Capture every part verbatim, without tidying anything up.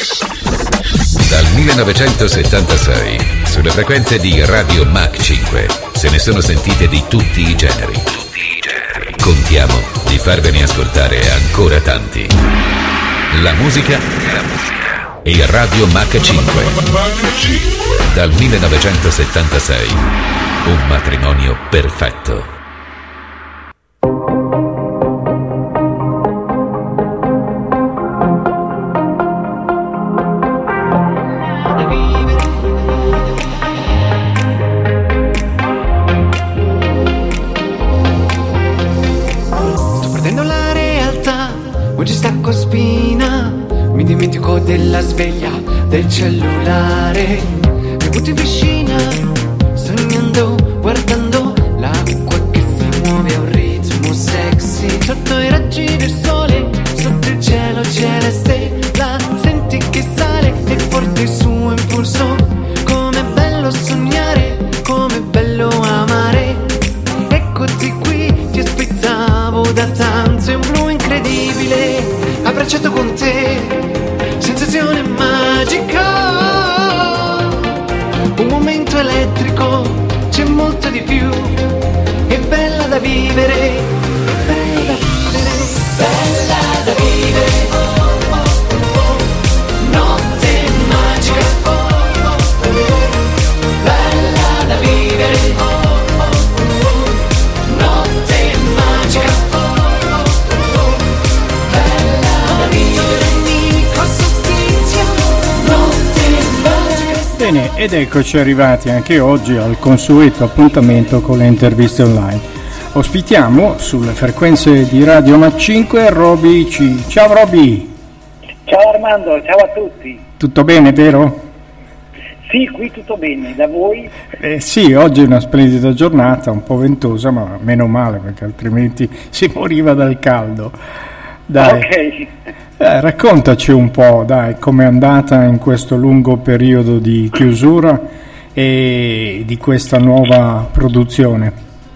Dal millenovecentosettantasei, sulle frequenze di Radio Mach cinque, se ne sono sentite di tutti i generi. Contiamo di farvene ascoltare ancora tanti. La musica e Radio Mach cinque. Dal millenovecentosettantasei, un matrimonio perfetto. Della sveglia del cellulare, mi butto in piscina sognando, guardando l'acqua che si muove a un ritmo sexy sotto i raggi del sole, sotto il cielo celeste, la senti che sale e forte il suo impulso. Com'è bello sognare, com'è bello amare, eccoti qui, ti aspettavo da tanto, è un blu incredibile, abbracciato con te. Sensazione magica, un momento elettrico, c'è molto di più, è bella da vivere, bella da vivere, bella da vivere, oh, oh, oh, notte magica, oh, oh, oh, bella da vivere, oh, oh, oh, notte magica, oh, oh, oh, bella da vivere. Bene, ed eccoci arrivati anche oggi al consueto appuntamento con le interviste online. Ospitiamo sulle frequenze di Radio Mach cinque Roby C. Ciao Roby! Ciao Armando, ciao a tutti! Tutto bene, vero? Sì, qui tutto bene, da voi? Eh, sì, oggi è una splendida giornata, un po' ventosa, ma meno male perché altrimenti si moriva dal caldo. Dai. Ok. Eh, raccontaci un po', dai, com'è andata in questo lungo periodo di chiusura e di questa nuova produzione.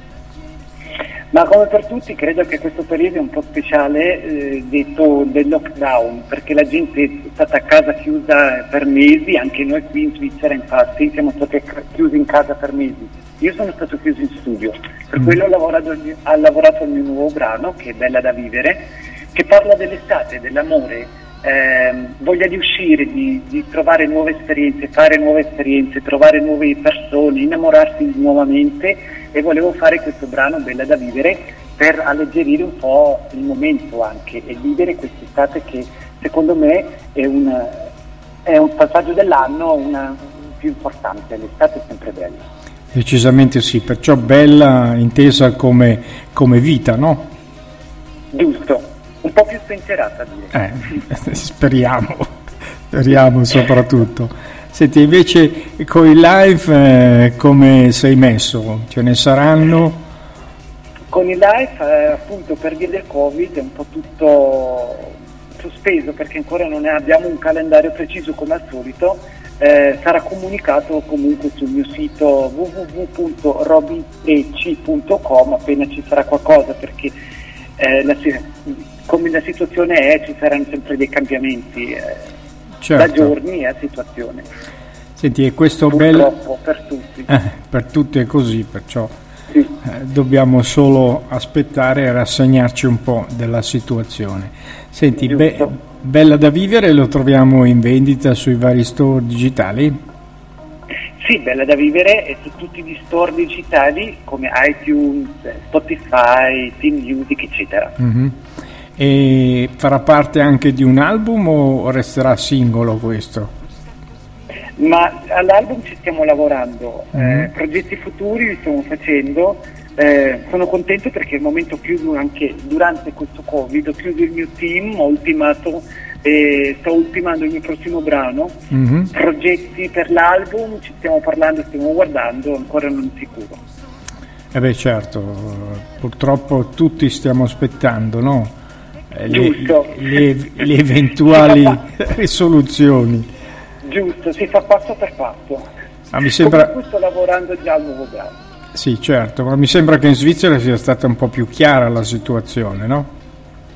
Ma come per tutti credo che questo periodo è un po' speciale, eh, detto del lockdown, perché la gente è stata a casa chiusa per mesi, anche noi qui in Svizzera infatti siamo stati chiusi in casa per mesi. Io sono stato chiuso in studio, per mm. quello ho lavorato, ho lavorato al mio nuovo brano, che è Bella da vivere, che parla dell'estate, dell'amore, ehm, voglia di uscire, di, di trovare nuove esperienze, fare nuove esperienze, trovare nuove persone, innamorarsi nuovamente, e volevo fare questo brano Bella da vivere per alleggerire un po' il momento anche e vivere quest'estate che secondo me è un, è un passaggio dell'anno una, più importante, l'estate è sempre bella. Decisamente sì, perciò bella intesa come, come vita, no? Giusto. Un po' più spensierata, direi. Eh, speriamo, speriamo soprattutto. Senti, invece con i live eh, come sei messo? Ce ne saranno? Con i live, eh, appunto, per via del Covid è un po' tutto sospeso, perché ancora non abbiamo un calendario preciso come al solito. Eh, sarà comunicato comunque sul mio sito w w w punto robyec punto com appena ci sarà qualcosa, perché eh, la come la situazione è, ci saranno sempre dei cambiamenti eh, certo. Da giorni a situazione. Senti, e questo purtroppo bello per tutti eh, per tutti è così, perciò sì. eh, dobbiamo solo aspettare e rassegnarci un po' della situazione. Senti, be- Bella da vivere lo troviamo in vendita sui vari store digitali? Sì, Bella da vivere è su tutti gli store digitali come iTunes, Spotify, Team Music, eccetera. Mm-hmm. E farà parte anche di un album o resterà singolo questo? Ma all'album ci stiamo lavorando, mm-hmm. eh, progetti futuri li stiamo facendo, eh, sono contento perché al momento ho chiuso anche durante questo Covid, ho chiuso il mio team, ho ultimato, eh, sto ultimando il mio prossimo brano, mm-hmm. progetti per l'album, ci stiamo parlando, stiamo guardando, ancora non sicuro. Eh beh certo, purtroppo tutti stiamo aspettando, no? Le, le, le eventuali risoluzioni. Giusto, si fa passo per passo. Ma mi sembra... Comunque sto lavorando già al nuovo brano. Sì, certo, ma mi sembra che in Svizzera sia stata un po' più chiara la situazione, no?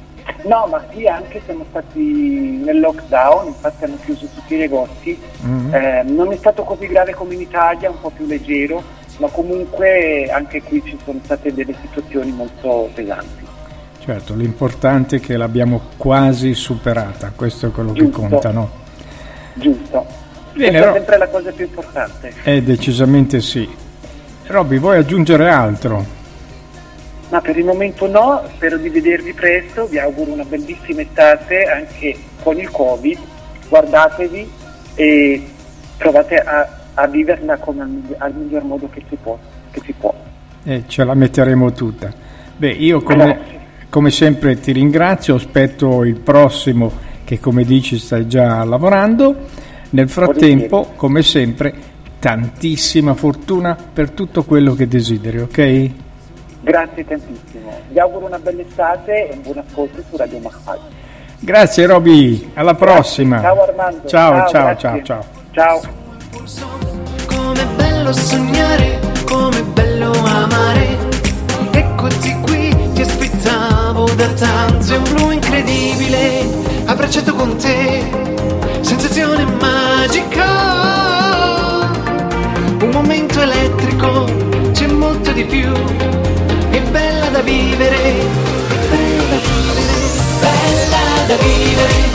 No, ma sì, anche siamo stati nel lockdown, infatti hanno chiuso tutti i negozi, mm-hmm. eh, non è stato così grave come in Italia, un po' più leggero, ma comunque anche qui ci sono state delle situazioni molto pesanti. Certo, l'importante è che l'abbiamo quasi superata, questo è quello Giusto. che conta, no? Giusto, Bene, questa Ro- è sempre la cosa più importante. Eh, decisamente sì. Robby, vuoi aggiungere altro? Ma per il momento no, spero di vedervi presto, vi auguro una bellissima estate anche con il Covid, guardatevi e provate a, a viverla come al, al miglior modo che si può. Che si può. Eh, ce la metteremo tutta. Beh, io come, come sempre ti ringrazio, aspetto il prossimo che come dici stai già lavorando. Nel frattempo, come sempre, tantissima fortuna per tutto quello che desideri, ok? Grazie tantissimo, vi auguro una bella estate e un buon ascolto su Radio Mahal. Grazie Robby, alla prossima. Ciao Armando. Ciao, ciao, ciao, ciao. Ciao. Com'è bello sognare, com'è bello amare. Eccoti qui, ti aspettavo da tanto. È un blu incredibile, abbracciato con te, sensazione magica. Un momento elettrico, c'è molto di più. È bella da vivere, bella da vivere, bella da vivere.